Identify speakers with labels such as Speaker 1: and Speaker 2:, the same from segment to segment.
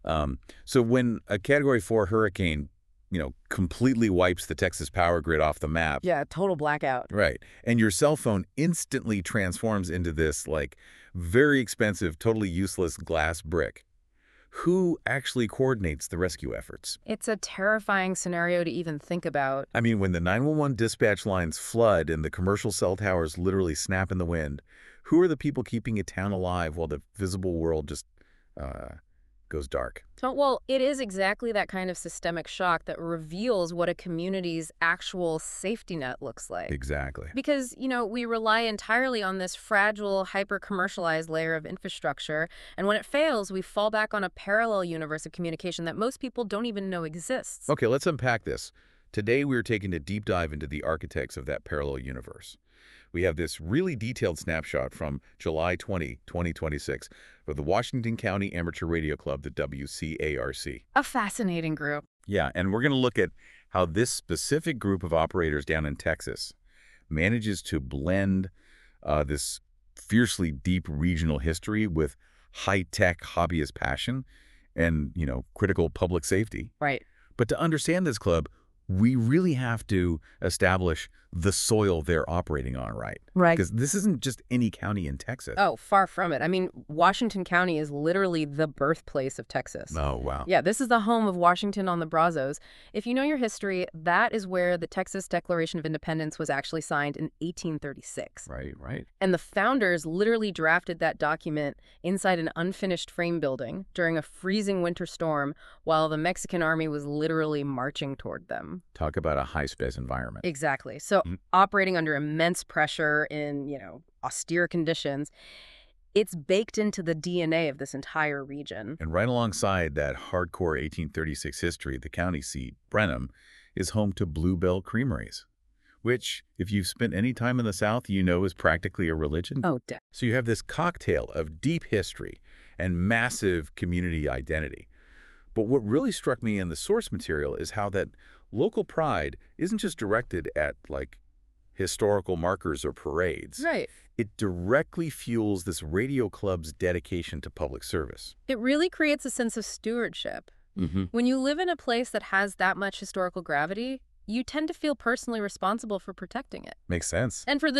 Speaker 1: So when a Category 4 hurricane, completely wipes the Texas power grid off the map.
Speaker 2: Yeah, total blackout.
Speaker 1: Right. And your cell phone instantly transforms into this, very expensive, totally useless glass brick. Who actually coordinates the rescue efforts?
Speaker 2: It's a terrifying scenario to even think about.
Speaker 1: I mean, when the 911 dispatch lines flood and the commercial cell towers literally snap in the wind, who are the people keeping a town alive while the visible world just goes dark?
Speaker 2: Well, it is exactly that kind of systemic shock that reveals what a community's actual safety net looks like.
Speaker 1: Exactly.
Speaker 2: Because, we rely entirely on this fragile, hyper-commercialized layer of infrastructure, and when it fails, we fall back on a parallel universe of communication that most people don't even know exists.
Speaker 1: Okay, let's unpack this. Today, we're taking a deep dive into the architects of that parallel universe. We have this really detailed snapshot from July 20, 2026, of the Washington County Amateur Radio Club, the WCARC.
Speaker 2: A fascinating group.
Speaker 1: Yeah, and we're going to look at how this specific group of operators down in Texas manages to blend this fiercely deep regional history with high-tech hobbyist passion and, critical public safety.
Speaker 2: Right.
Speaker 1: But to understand this club, we really have to establish the soil they're operating on, right?
Speaker 2: Right.
Speaker 1: Because this isn't just any county in Texas.
Speaker 2: Oh, far from it. I mean, Washington County is literally the birthplace of Texas.
Speaker 1: Oh, wow.
Speaker 2: Yeah, this is the home of Washington on the Brazos. If you know your history, that is where the Texas Declaration of Independence was actually signed in 1836.
Speaker 1: Right.
Speaker 2: And the founders literally drafted that document inside an unfinished frame building during a freezing winter storm while the Mexican army was literally marching toward them.
Speaker 1: Talk about a high-stress environment.
Speaker 2: Exactly. So operating under immense pressure in, austere conditions, it's baked into the DNA of this entire region.
Speaker 1: And right alongside that hardcore 1836 history, the county seat, Brenham, is home to Bluebell Creameries, which, if you've spent any time in the South, is practically a religion.
Speaker 2: Oh,
Speaker 1: So you have this cocktail of deep history and massive community identity. But what really struck me in the source material is how that local pride isn't just directed at, historical markers or parades.
Speaker 2: right.
Speaker 1: It directly fuels this radio club's dedication to public service.
Speaker 2: It really creates a sense of stewardship. When you live in a place that has that much historical gravity, you tend to feel personally responsible for protecting it.
Speaker 1: Makes sense.
Speaker 2: And for the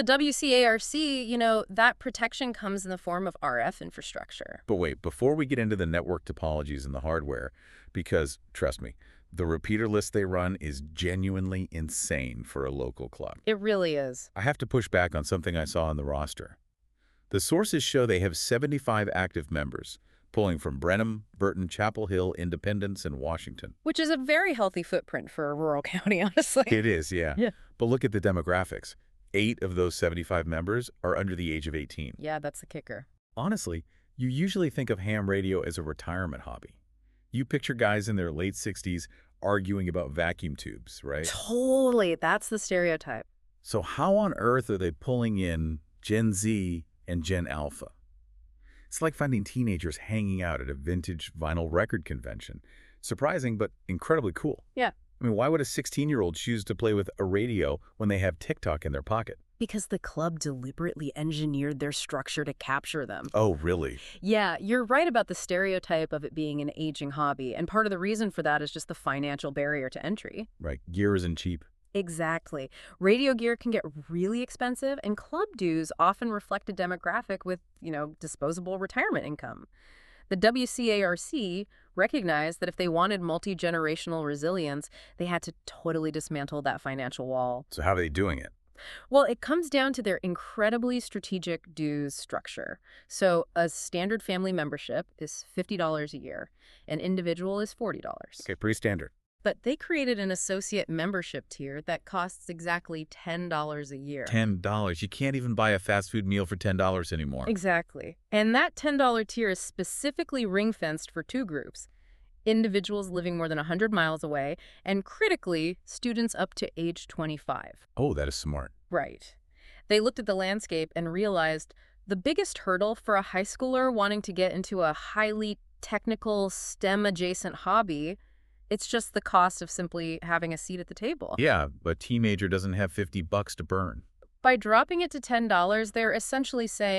Speaker 2: WCARC, that protection comes in the form of RF infrastructure.
Speaker 1: But wait, before we get into the network topologies and the hardware, because, trust me, the repeater list they run is genuinely insane for a local club.
Speaker 2: It really is.
Speaker 1: I have to push back on something I saw on the roster. The sources show they have 75 active members, pulling from Brenham, Burton, Chapel Hill, Independence, and Washington.
Speaker 2: Which is a very healthy footprint for a rural county, honestly.
Speaker 1: It is, yeah.
Speaker 2: Yeah.
Speaker 1: But look at the demographics. 8 of those 75 members are under the age of 18.
Speaker 2: Yeah, that's the kicker.
Speaker 1: Honestly, you usually think of ham radio as a retirement hobby. You picture guys in their late 60s arguing about vacuum tubes, right?
Speaker 2: Totally. That's the stereotype.
Speaker 1: So how on earth are they pulling in Gen Z and Gen Alpha? It's like finding teenagers hanging out at a vintage vinyl record convention. Surprising, but incredibly cool.
Speaker 2: Yeah.
Speaker 1: I mean, why would a 16-year-old choose to play with a radio when they have TikTok in their pocket?
Speaker 2: Because the club deliberately engineered their structure to capture them.
Speaker 1: Oh, really?
Speaker 2: Yeah, you're right about the stereotype of it being an aging hobby, and part of the reason for that is just the financial barrier to entry.
Speaker 1: Right. Gear isn't cheap.
Speaker 2: Exactly. Radio gear can get really expensive, and club dues often reflect a demographic with, disposable retirement income. The WCARC recognized that if they wanted multi-generational resilience, they had to totally dismantle that financial wall.
Speaker 1: So how are they doing it?
Speaker 2: Well, it comes down to their incredibly strategic dues structure. So a standard family membership is $50 a year. An individual is $40.
Speaker 1: Okay, pretty standard.
Speaker 2: But they created an associate membership tier that costs exactly $10 a year.
Speaker 1: $10. You can't even buy a fast food meal for $10 anymore.
Speaker 2: Exactly. And that $10 tier is specifically ring-fenced for 2 groups. Individuals living more than 100 miles away, and critically, students up to age 25.
Speaker 1: Oh, that is smart.
Speaker 2: Right. They looked at the landscape and realized the biggest hurdle for a high schooler wanting to get into a highly technical STEM-adjacent hobby, it's just the cost of simply having a seat at the table.
Speaker 1: Yeah, but a teenager doesn't have $50 to burn.
Speaker 2: By dropping it to $10, they're essentially saying,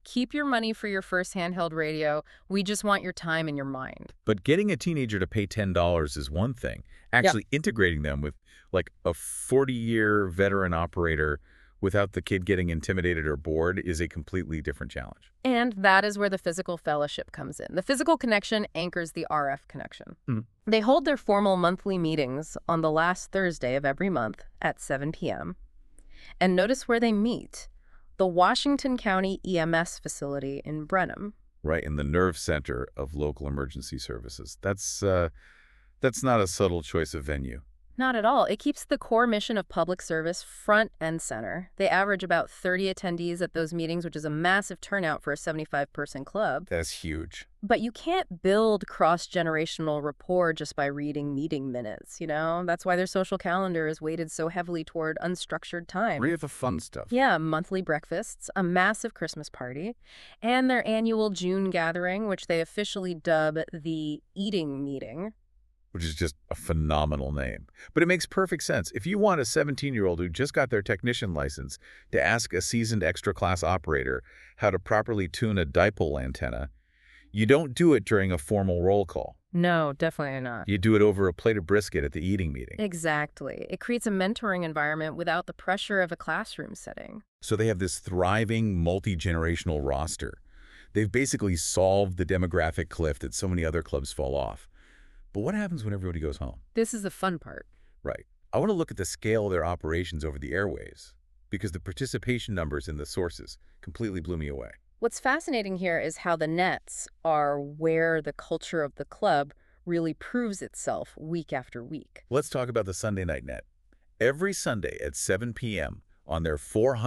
Speaker 2: Keep your money for your first handheld radio. We just want your time and your mind.
Speaker 1: But getting a teenager to pay $10 is one thing. Actually integrating them with like a 40-year veteran operator without the kid getting intimidated or bored is a completely different challenge.
Speaker 2: And that is where the physical fellowship comes in. The physical connection anchors the RF connection. They hold their formal monthly meetings on the last Thursday of every month at 7 p.m. And notice where they meet. The Washington County EMS facility in Brenham.
Speaker 1: Right, in the nerve center of local emergency services. That's not a subtle choice of venue.
Speaker 2: Not at all. It keeps the core mission of public service front and center. They average about 30 attendees at those meetings, which is a massive turnout for a 75-person club.
Speaker 1: That's huge.
Speaker 2: But you can't build cross-generational rapport just by reading meeting minutes, you know? That's why their social calendar is weighted so heavily toward unstructured time.
Speaker 1: Really the fun stuff.
Speaker 2: Yeah, monthly breakfasts, a massive Christmas party, and their annual June gathering, which they officially dub the Eating Meeting.
Speaker 1: Which is just a phenomenal name. But it makes perfect sense. If you want a 17-year-old who just got their technician license to ask a seasoned extra-class operator how to properly tune a dipole antenna, you don't do it during a formal roll call.
Speaker 2: No, definitely not.
Speaker 1: You do it over a plate of brisket at the eating meeting.
Speaker 2: Exactly. It creates a mentoring environment without the pressure of a classroom setting.
Speaker 1: So they have this thriving, multi-generational roster. They've basically solved the demographic cliff that so many other clubs fall off. But what happens when everybody goes home?
Speaker 2: This is the fun part.
Speaker 1: Right. I want to look at the scale of their operations over the airwaves, because the participation numbers in the sources completely blew me away.
Speaker 2: What's fascinating here is how the nets are where the culture of the club really proves itself week after week.
Speaker 1: Let's talk about the Sunday Night Net. Every Sunday at 7 p.m. on their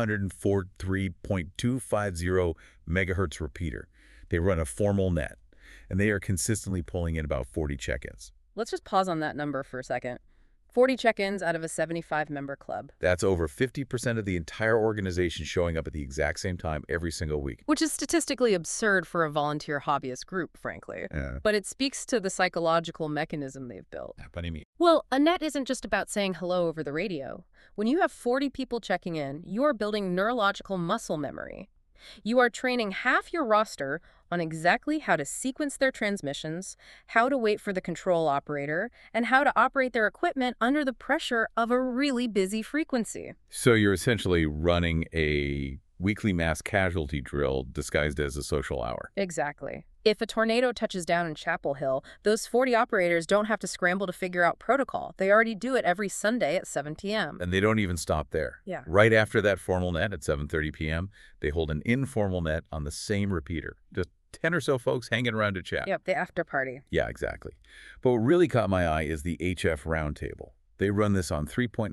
Speaker 1: 443.250 megahertz repeater, they run a formal net, and they are consistently pulling in about 40 check-ins.
Speaker 2: Let's just pause on that number for a second. 40 check-ins out of a 75-member club.
Speaker 1: That's over 50% of the entire organization showing up at the exact same time every single week.
Speaker 2: Which is statistically absurd for a volunteer hobbyist group, frankly.
Speaker 1: Yeah.
Speaker 2: But it speaks to the psychological mechanism they've built.
Speaker 1: What do you mean?
Speaker 2: Well, a net isn't just about saying hello over the radio. When you have 40 people checking in, you are building neurological muscle memory. You are training half your roster on exactly how to sequence their transmissions, how to wait for the control operator, and how to operate their equipment under the pressure of a really busy frequency.
Speaker 1: So you're essentially running a weekly mass casualty drill disguised as a social hour.
Speaker 2: Exactly. If a tornado touches down in Chapel Hill, those 40 operators don't have to scramble to figure out protocol. They already do it every Sunday at 7 p.m.
Speaker 1: And they don't even stop there.
Speaker 2: Yeah.
Speaker 1: Right after that formal net at 7:30 p.m., they hold an informal net on the same repeater. Just 10 or so folks hanging around to chat.
Speaker 2: Yep, the after party.
Speaker 1: Yeah, exactly. But what really caught my eye is the HF Roundtable. They run this on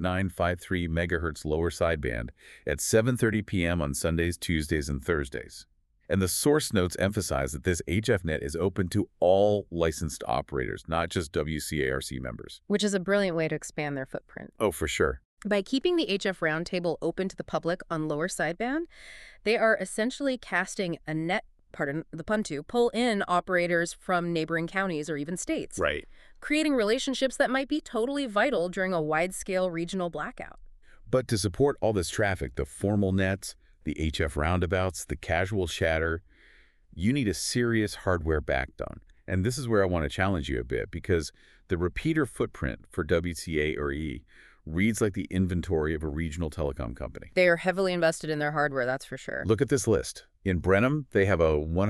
Speaker 1: 3.953 megahertz lower sideband at 7:30 p.m. on Sundays, Tuesdays, and Thursdays. And the source notes emphasize that this HFnet is open to all licensed operators, not just WCARC members.
Speaker 2: Which is a brilliant way to expand their footprint.
Speaker 1: Oh, for sure.
Speaker 2: By keeping the HF Roundtable open to the public on lower sideband, they are essentially casting a net, pardon the pun, to pull in operators from neighboring counties or even states.
Speaker 1: Right.
Speaker 2: Creating relationships that might be totally vital during a wide-scale regional blackout.
Speaker 1: But to support all this traffic, the formal nets, the HF roundabouts, the casual chatter, you need a serious hardware backbone. And this is where I want to challenge you a bit, because the repeater footprint for WCARE reads like the inventory of a regional telecom company.
Speaker 2: They are heavily invested in their hardware, that's for sure.
Speaker 1: Look at this list. In Brenham, they have a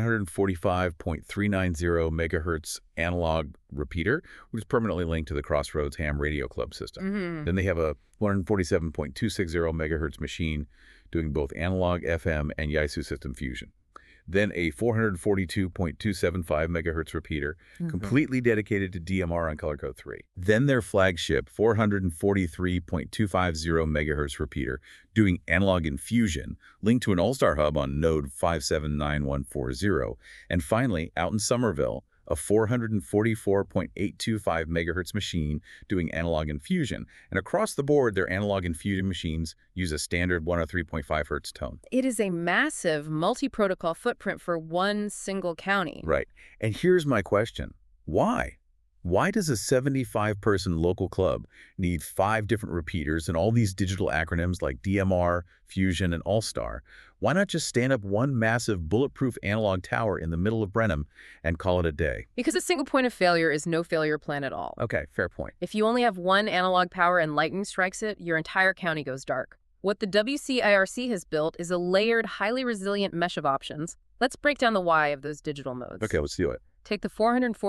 Speaker 1: 145.390 megahertz analog repeater, which is permanently linked to the Crossroads Ham Radio Club system. Then they have a 147.260 megahertz machine doing both analog FM and Yaesu system fusion. Then a 442.275 megahertz repeater, completely dedicated to DMR on Color Code 3. Then their flagship 443.250 megahertz repeater, doing analog infusion, linked to an All-Star hub on node 579140. And finally, out in Somerville, a 444.825 megahertz machine doing analog infusion. And across the board, their analog infusion machines use a standard 103.5 hertz tone.
Speaker 2: It is a massive multi-protocol footprint for one single county.
Speaker 1: Right. And here's my question. Why? Why does a 75-person local club need 5 different repeaters and all these digital acronyms like DMR, Fusion, and All-Star? Why not just stand up one massive bulletproof analog tower in the middle of Brenham and call it a day?
Speaker 2: Because a single point of failure is no failure plan at all.
Speaker 1: Okay, fair point.
Speaker 2: If you only have one analog power and lightning strikes it, your entire county goes dark. What the WCIRC has built is a layered, highly resilient mesh of options. Let's break down the why of those digital modes.
Speaker 1: Okay, let's do it.
Speaker 2: Take the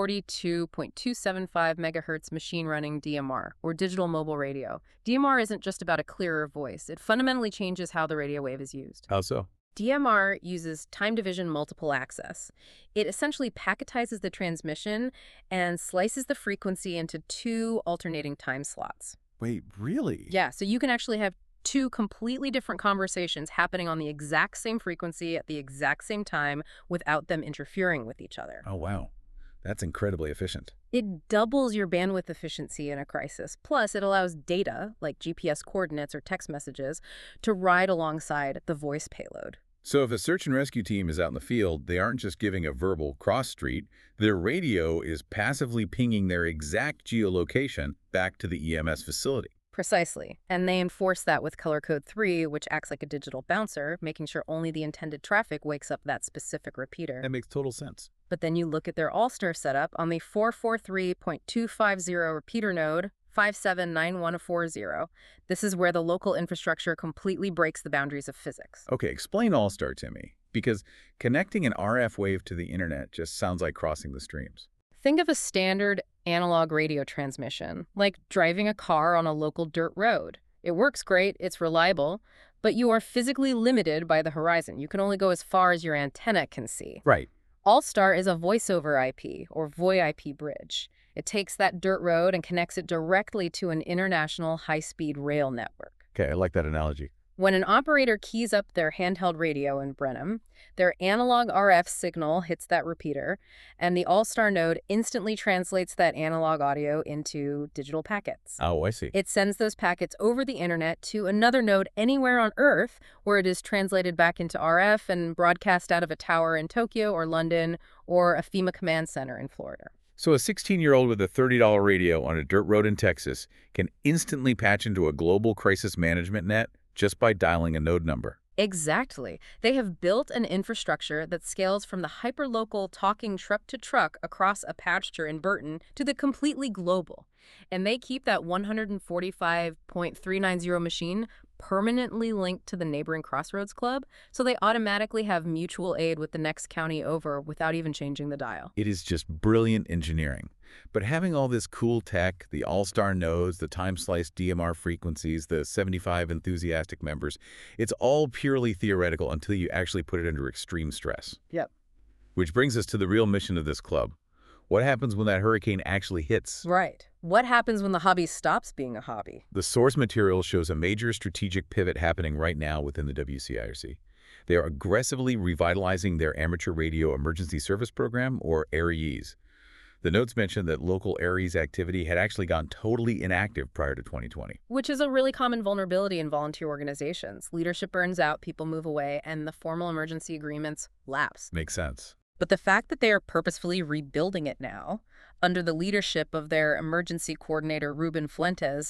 Speaker 2: 442.275 megahertz machine-running DMR, or digital mobile radio. DMR isn't just about a clearer voice. It fundamentally changes how the radio wave is used.
Speaker 1: How so?
Speaker 2: DMR uses time division multiple access. It essentially packetizes the transmission and slices the frequency into 2 alternating time slots.
Speaker 1: Wait, really?
Speaker 2: Yeah, so you can actually have 2 completely different conversations happening on the exact same frequency at the exact same time without them interfering with each other.
Speaker 1: Oh, wow. That's incredibly efficient.
Speaker 2: It doubles your bandwidth efficiency in a crisis. Plus, it allows data, like GPS coordinates or text messages, to ride alongside the voice payload.
Speaker 1: So if a search and rescue team is out in the field, they aren't just giving a verbal cross street. Their radio is passively pinging their exact geolocation back to the EMS facility.
Speaker 2: Precisely. And they enforce that with Color Code 3, which acts like a digital bouncer, making sure only the intended traffic wakes up that specific repeater.
Speaker 1: That makes total sense.
Speaker 2: But then you look at their All-Star setup on the 443.250 repeater node, 579140. This is where the local infrastructure completely breaks the boundaries of physics.
Speaker 1: Okay, explain All-Star to me, because connecting an RF wave to the internet just sounds like crossing the streams.
Speaker 2: Think of a standard analog radio transmission, like driving a car on a local dirt road. It works great, it's reliable, but you are physically limited by the horizon. You can only go as far as your antenna can see.
Speaker 1: Right.
Speaker 2: All-Star is a voice over IP, or VoIP bridge. It takes that dirt road and connects it directly to an international high-speed rail network.
Speaker 1: Okay, I like that analogy.
Speaker 2: When an operator keys up their handheld radio in Brenham, their analog RF signal hits that repeater, and the All-Star node instantly translates that analog audio into digital packets.
Speaker 1: Oh, I see.
Speaker 2: It sends those packets over the internet to another node anywhere on Earth, where it is translated back into RF and broadcast out of a tower in Tokyo or London or a FEMA command center in Florida.
Speaker 1: So a 16-year-old with a $30 radio on a dirt road in Texas can instantly patch into a global crisis management net just by dialing a node number.
Speaker 2: Exactly. They have built an infrastructure that scales from the hyperlocal talking truck to truck across a pasture in Burton to the completely global. And they keep that 145.390 machine permanently linked to the neighboring Crossroads Club, so they automatically have mutual aid with the next county over without even changing the dial.
Speaker 1: It is just brilliant engineering. But having all this cool tech, the All-Star nodes, the time-sliced DMR frequencies, the 75 enthusiastic members, it's all purely theoretical until you actually put it under extreme stress.
Speaker 2: Yep.
Speaker 1: Which brings us to the real mission of this club. What happens when that hurricane actually hits?
Speaker 2: Right. What happens when the hobby stops being a hobby?
Speaker 1: The source material shows a major strategic pivot happening right now within the WCIRC. They are aggressively revitalizing their Amateur Radio Emergency Service Program, or ARES. The notes mentioned that local ARES activity had actually gone totally inactive prior to 2020.
Speaker 2: Which is a really common vulnerability in volunteer organizations. Leadership burns out, people move away, and the formal emergency agreements lapse.
Speaker 1: Makes sense.
Speaker 2: But the fact that they are purposefully rebuilding it now, under the leadership of their emergency coordinator Ruben Fuentes,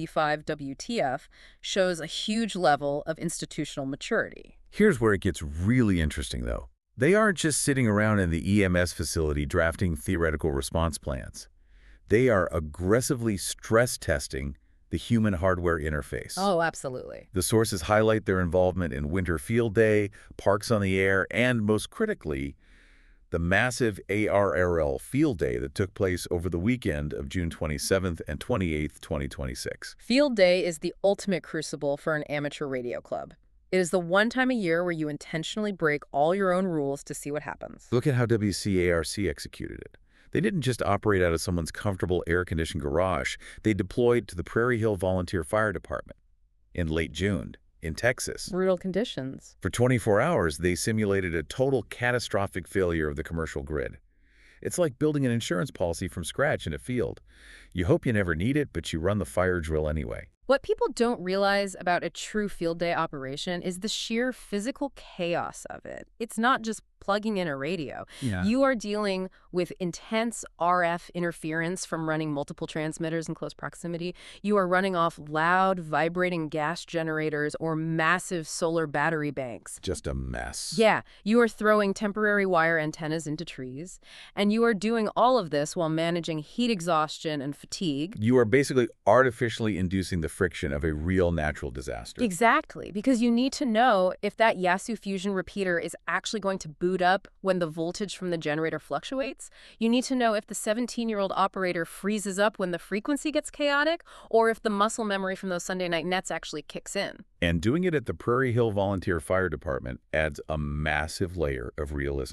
Speaker 2: WB5WTF, shows a huge level of institutional maturity.
Speaker 1: Here's where it gets really interesting, though. They aren't just sitting around in the EMS facility drafting theoretical response plans. They are aggressively stress testing the human hardware interface.
Speaker 2: Oh, absolutely.
Speaker 1: The sources highlight their involvement in Winter Field Day, Parks on the Air, and most critically, the massive ARRL Field Day that took place over the weekend of June 27th and 28th, 2026.
Speaker 2: Field Day is the ultimate crucible for an amateur radio club. It is the one time a year where you intentionally break all your own rules to see what happens.
Speaker 1: Look at how WCARC executed it. They didn't just operate out of someone's comfortable air-conditioned garage. They deployed to the Prairie Hill Volunteer Fire Department in late June in Texas.
Speaker 2: Brutal conditions.
Speaker 1: For 24 hours, they simulated a total catastrophic failure of the commercial grid. It's like building an insurance policy from scratch in a field. You hope you never need it, but you run the fire drill anyway.
Speaker 2: What people don't realize about a true field day operation is the sheer physical chaos of it. It's not just plugging in a radio.
Speaker 1: Yeah.
Speaker 2: You are dealing with intense RF interference from running multiple transmitters in close proximity. You are running off loud, vibrating gas generators or massive solar battery banks.
Speaker 1: Just a mess.
Speaker 2: Yeah, you are throwing temporary wire antennas into trees, and you are doing all of this while managing heat exhaustion and fatigue.
Speaker 1: You are basically artificially inducing the friction of a real natural disaster.
Speaker 2: Exactly, because you need to know if that Yasu fusion repeater is actually going to boot up when the voltage from the generator fluctuates. You need to know if the 17-year-old operator freezes up when the frequency gets chaotic, or if the muscle memory from those Sunday night nets actually kicks in.
Speaker 1: And doing it at the Prairie Hill Volunteer Fire Department adds a massive layer of realism.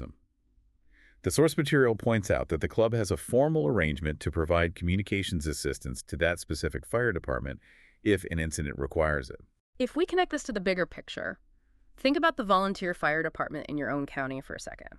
Speaker 1: The source material points out that the club has a formal arrangement to provide communications assistance to that specific fire department if an incident requires it.
Speaker 2: If we connect this to the bigger picture, think about the volunteer fire department in your own county for a second.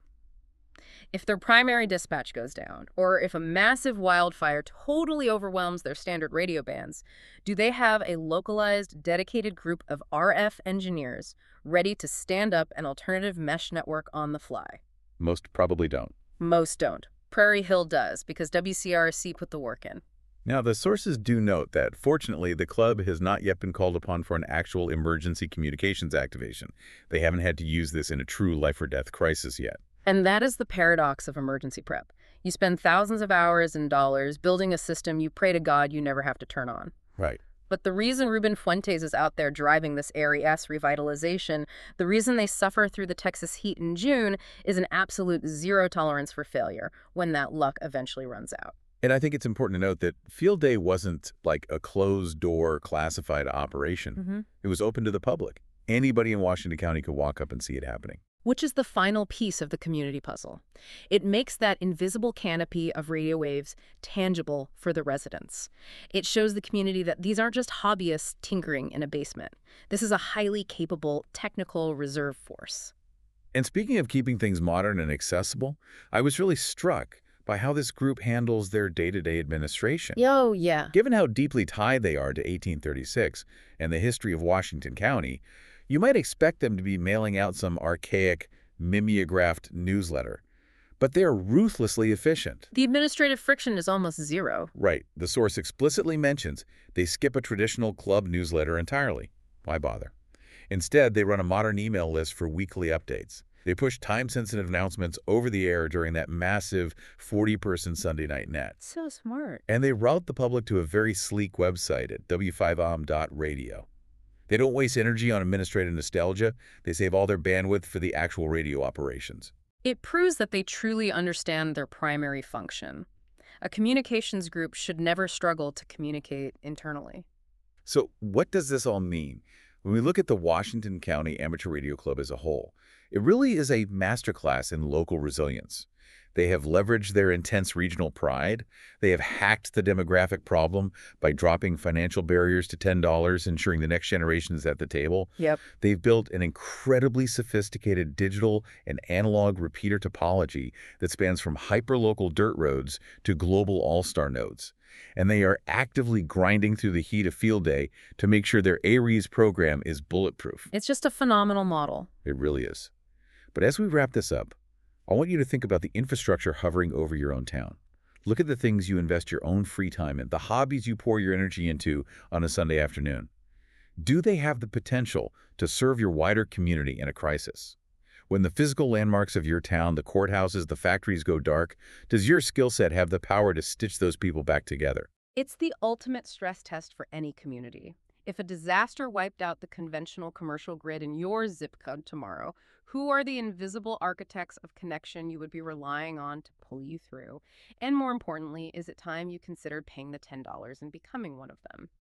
Speaker 2: If their primary dispatch goes down, or if a massive wildfire totally overwhelms their standard radio bands, do they have a localized, dedicated group of RF engineers ready to stand up an alternative mesh network on the fly?
Speaker 1: Most probably don't.
Speaker 2: Most don't. Prairie Hill does, because WCRC put the work in.
Speaker 1: Now, the sources do note that, fortunately, the club has not yet been called upon for an actual emergency communications activation. They haven't had to use this in a true life-or-death crisis yet.
Speaker 2: And that is the paradox of emergency prep. You spend thousands of hours and dollars building a system you pray to God you never have to turn on.
Speaker 1: Right.
Speaker 2: But the reason Ruben Fuentes is out there driving this ARES revitalization, the reason they suffer through the Texas heat in June, is an absolute zero tolerance for failure when that luck eventually runs out.
Speaker 1: And I think it's important to note that Field Day wasn't like a closed-door classified operation. It was open to the public. Anybody in Washington County could walk up and see it happening.
Speaker 2: Which is the final piece of the community puzzle. It makes that invisible canopy of radio waves tangible for the residents. It shows the community that these aren't just hobbyists tinkering in a basement. This is a highly capable technical reserve force.
Speaker 1: And speaking of keeping things modern and accessible, I was really struck by how this group handles their day-to-day administration.
Speaker 2: Oh, yeah.
Speaker 1: Given how deeply tied they are to 1836 and the history of Washington County, you might expect them to be mailing out some archaic, mimeographed newsletter. But they're ruthlessly efficient.
Speaker 2: The administrative friction is almost zero.
Speaker 1: Right. The source explicitly mentions they skip a traditional club newsletter entirely. Why bother? Instead, they run a modern email list for weekly updates. They push time-sensitive announcements over the air during that massive 40-person Sunday night net.
Speaker 2: So smart.
Speaker 1: And they route the public to a very sleek website at w5om.radio. They don't waste energy on administrative nostalgia. They save all their bandwidth for the actual radio operations.
Speaker 2: It proves that they truly understand their primary function. A communications group should never struggle to communicate internally.
Speaker 1: So what does this all mean? When we look at the Washington County Amateur Radio Club as a whole, it really is a masterclass in local resilience. They have leveraged their intense regional pride. They have hacked the demographic problem by dropping financial barriers to $10, ensuring the next generation is at the table.
Speaker 2: Yep.
Speaker 1: They've built an incredibly sophisticated digital and analog repeater topology that spans from hyperlocal dirt roads to global all-star nodes. And they are actively grinding through the heat of Field Day to make sure their ARES program is bulletproof.
Speaker 2: It's just a phenomenal model.
Speaker 1: It really is. But as we wrap this up, I want you to think about the infrastructure hovering over your own town. Look at the things you invest your own free time in, the hobbies you pour your energy into on a Sunday afternoon. Do they have the potential to serve your wider community in a crisis? When the physical landmarks of your town, the courthouses, the factories go dark, does your skill set have the power to stitch those people back together?
Speaker 2: It's the ultimate stress test for any community. If a disaster wiped out the conventional commercial grid in your zip code tomorrow, who are the invisible architects of connection you would be relying on to pull you through? And more importantly, is it time you considered paying the $10 and becoming one of them?